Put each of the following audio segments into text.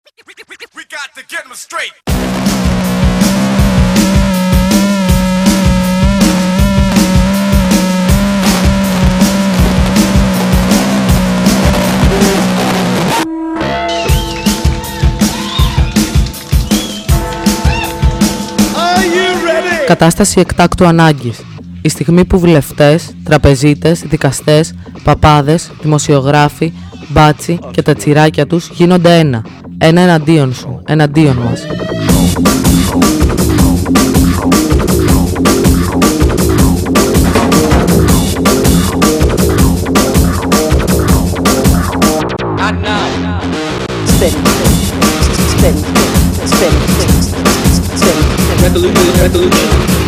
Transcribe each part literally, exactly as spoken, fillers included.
We got to get them straight. Κατάσταση εκτάκτου ανάγκης. Η στιγμή που βουλευτές, τραπεζίτες, δικαστές, παπάδες, δημοσιογράφοι, μπάτσι και τα τσιράκια τους γίνονται ένα. Ένα εναντίον σου, εναντίον μας. Spin, spin, spin, spin. Revolution, revolution.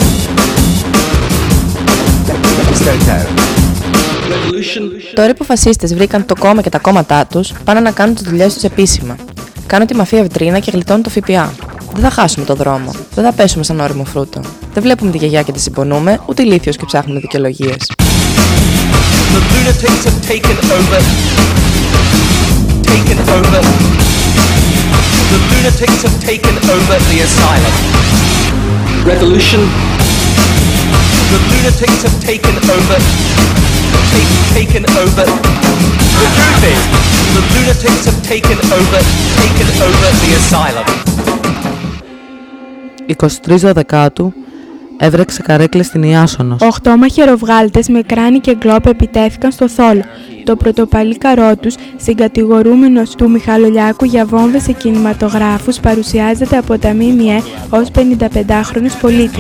Τώρα που οι φασίστες βρήκαν το κόμμα και τα κόμματά τους, πάνε να κάνουν τις δουλειές τους επίσημα. Κάνουν τη μαφία βιτρίνα και γλιτώνουν το ΦΠΑ. Δεν θα χάσουμε το δρόμο. Δεν θα πέσουμε σαν όριμο φρούτο. Δεν βλέπουμε τη γιαγιά και τη συμπονούμε, ούτε ηλίθιος και ψάχνουμε δικαιολογίες. The lunatics have taken over the asylum. Revolution. The lunatics have taken over. Take, taken over. The truth is, the lunatics have taken over, taken over the asylum. είκοσι τρεις Δεκάτου έβρεξε καρέκλες στην Ιάσονος. Οχτώ μαχαιροβγάλτες με κράνη και γκλόπ επιτέθηκαν στο Θόλο. Το πρωτοπαλίκαρό τους, συγκατηγορούμενος του Μιχαλολιάκου για βόμβες σε κινηματογράφους, παρουσιάζεται από τα ΜΜΕ ως πενηνταπεντάχρονος πολίτης.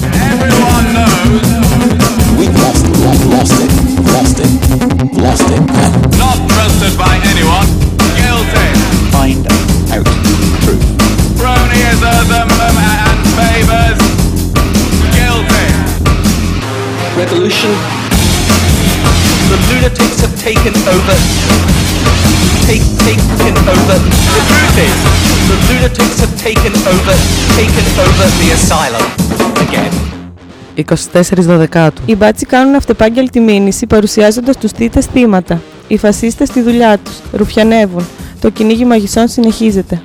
Revolution. The lunatics have taken over. Take, taken over. The truth is, the lunatics have taken over, taken over the asylum again. είκοσι τέσσερις Δεκάτου. Οι μπάτσι κάνουν αυτεπάγγελτη μήνυση παρουσιάζοντας τους τίτες θύματα. Οι φασίστες στη δουλειά τους. Ρουφιανεύουν. Το κυνήγι μαγισσών συνεχίζεται.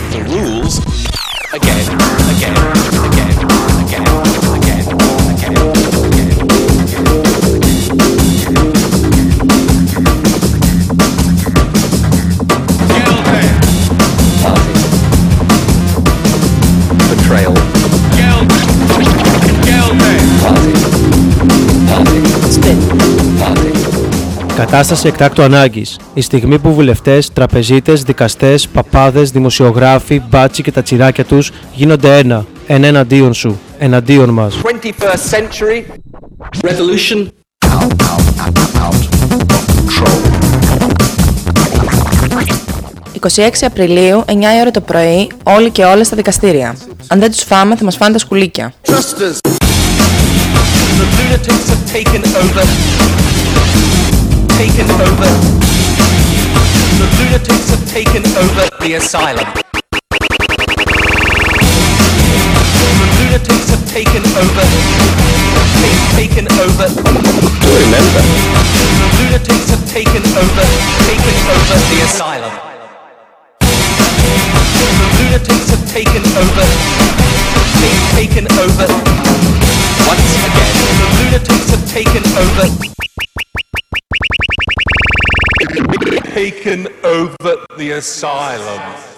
Κατάσταση εκτάκτου ανάγκης. Η στιγμή που βουλευτές, τραπεζίτες, δικαστές, παπάδες, δημοσιογράφοι, μπάτσι και τα τσιράκια τους γίνονται ένα. Ένα εναντίον σου, εναντίον μας. twenty-first century revolution. είκοσι έξι Απριλίου, εννιά η ώρα το πρωί, όλοι και όλες στα δικαστήρια. Αν δεν τους φάμε, θα μας φάνε τα σκουλίκια. The lunatics have taken over. Taken over. The lunatics have taken over the asylum. The lunatics have taken over. Take, taken over. Do remember. The lunatics have taken over. Taken over the asylum. The lunatics have taken over. Take, taken over. Once again, the lunatics have taken over. Taken over the asylum.